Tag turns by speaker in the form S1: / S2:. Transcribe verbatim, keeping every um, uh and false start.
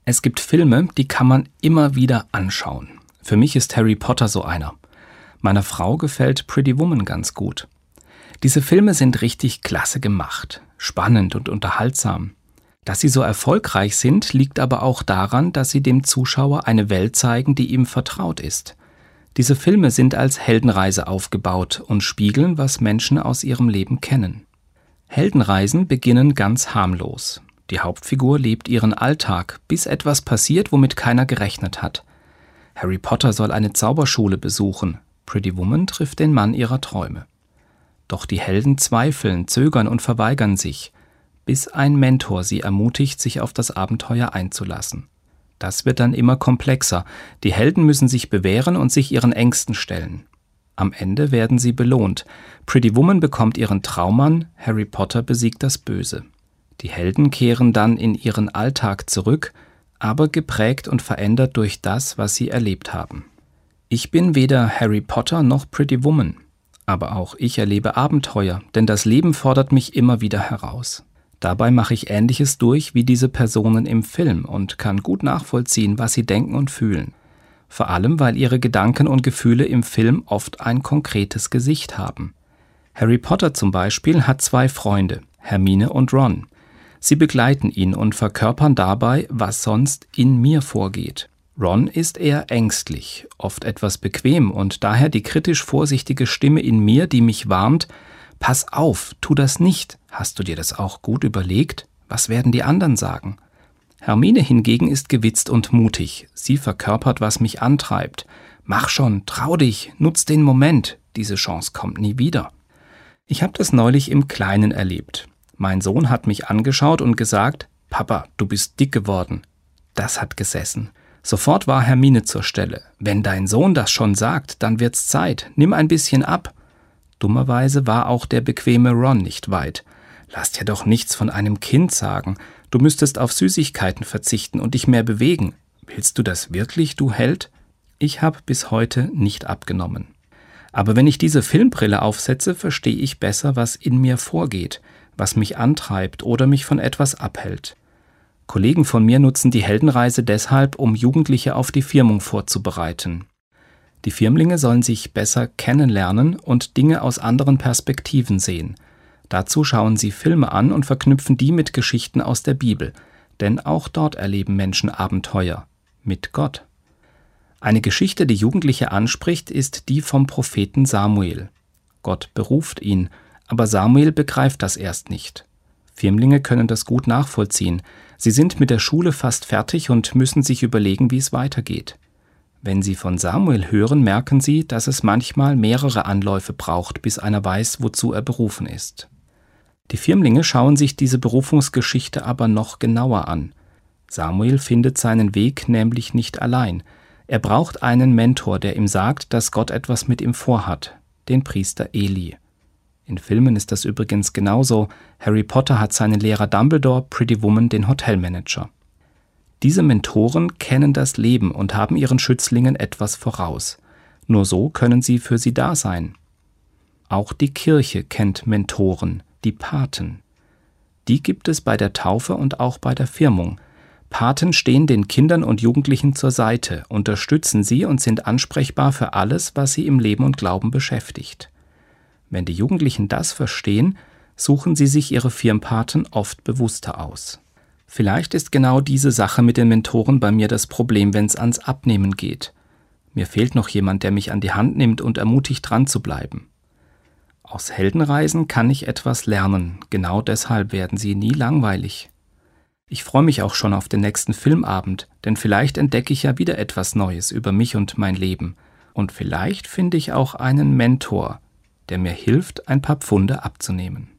S1: Es gibt Filme, die kann man immer wieder anschauen. Für mich ist Harry Potter so einer. Meiner Frau gefällt Pretty Woman ganz gut. Diese Filme sind richtig klasse gemacht, spannend und unterhaltsam. Dass sie so erfolgreich sind, liegt aber auch daran, dass sie dem Zuschauer eine Welt zeigen, die ihm vertraut ist. Diese Filme sind als Heldenreise aufgebaut und spiegeln, was Menschen aus ihrem Leben kennen. Heldenreisen beginnen ganz harmlos. Die Hauptfigur lebt ihren Alltag, bis etwas passiert, womit keiner gerechnet hat. Harry Potter soll eine Zauberschule besuchen. Pretty Woman trifft den Mann ihrer Träume. Doch die Helden zweifeln, zögern und verweigern sich, bis ein Mentor sie ermutigt, sich auf das Abenteuer einzulassen. Das wird dann immer komplexer. Die Helden müssen sich bewähren und sich ihren Ängsten stellen. Am Ende werden sie belohnt. Pretty Woman bekommt ihren Traummann, Harry Potter besiegt das Böse. Die Helden kehren dann in ihren Alltag zurück, aber geprägt und verändert durch das, was sie erlebt haben. Ich bin weder Harry Potter noch Pretty Woman, aber auch ich erlebe Abenteuer, denn das Leben fordert mich immer wieder heraus. Dabei mache ich Ähnliches durch wie diese Personen im Film und kann gut nachvollziehen, was sie denken und fühlen. Vor allem, weil ihre Gedanken und Gefühle im Film oft ein konkretes Gesicht haben. Harry Potter zum Beispiel hat zwei Freunde, Hermine und Ron. Sie begleiten ihn und verkörpern dabei, was sonst in mir vorgeht. Ron ist eher ängstlich, oft etwas bequem und daher die kritisch vorsichtige Stimme in mir, die mich warnt: Pass auf, tu das nicht. Hast du dir das auch gut überlegt? Was werden die anderen sagen? Hermine hingegen ist gewitzt und mutig. Sie verkörpert, was mich antreibt. Mach schon, trau dich, nutz den Moment. Diese Chance kommt nie wieder. Ich habe das neulich im Kleinen erlebt. Mein Sohn hat mich angeschaut und gesagt: Papa, du bist dick geworden. Das hat gesessen. Sofort war Hermine zur Stelle. Wenn dein Sohn das schon sagt, dann wird's Zeit. Nimm ein bisschen ab. Dummerweise war auch der bequeme Ron nicht weit. Lass dir doch nichts von einem Kind sagen. Du müsstest auf Süßigkeiten verzichten und dich mehr bewegen. Willst du das wirklich, du Held? Ich habe bis heute nicht abgenommen. Aber wenn ich diese Filmbrille aufsetze, verstehe ich besser, was in mir vorgeht, was mich antreibt oder mich von etwas abhält. Kollegen von mir nutzen die Heldenreise deshalb, um Jugendliche auf die Firmung vorzubereiten. Die Firmlinge sollen sich besser kennenlernen und Dinge aus anderen Perspektiven sehen. Dazu schauen sie Filme an und verknüpfen die mit Geschichten aus der Bibel, denn auch dort erleben Menschen Abenteuer mit Gott. Eine Geschichte, die Jugendliche anspricht, ist die vom Propheten Samuel. Gott beruft ihn, aber Samuel begreift das erst nicht. Firmlinge können das gut nachvollziehen. Sie sind mit der Schule fast fertig und müssen sich überlegen, wie es weitergeht. Wenn sie von Samuel hören, merken sie, dass es manchmal mehrere Anläufe braucht, bis einer weiß, wozu er berufen ist. Die Firmlinge schauen sich diese Berufungsgeschichte aber noch genauer an. Samuel findet seinen Weg nämlich nicht allein. Er braucht einen Mentor, der ihm sagt, dass Gott etwas mit ihm vorhat, den Priester Eli. In Filmen ist das übrigens genauso. Harry Potter hat seinen Lehrer Dumbledore, Pretty Woman den Hotelmanager. Diese Mentoren kennen das Leben und haben ihren Schützlingen etwas voraus. Nur so können sie für sie da sein. Auch die Kirche kennt Mentoren, die Paten. Die gibt es bei der Taufe und auch bei der Firmung. Paten stehen den Kindern und Jugendlichen zur Seite, unterstützen sie und sind ansprechbar für alles, was sie im Leben und Glauben beschäftigt. Wenn die Jugendlichen das verstehen, suchen sie sich ihre Firmpaten oft bewusster aus. Vielleicht ist genau diese Sache mit den Mentoren bei mir das Problem, wenn es ans Abnehmen geht. Mir fehlt noch jemand, der mich an die Hand nimmt und ermutigt, dran zu bleiben. Aus Heldenreisen kann ich etwas lernen, genau deshalb werden sie nie langweilig. Ich freue mich auch schon auf den nächsten Filmabend, denn vielleicht entdecke ich ja wieder etwas Neues über mich und mein Leben. Und vielleicht finde ich auch einen Mentor, der mir hilft, ein paar Pfunde abzunehmen.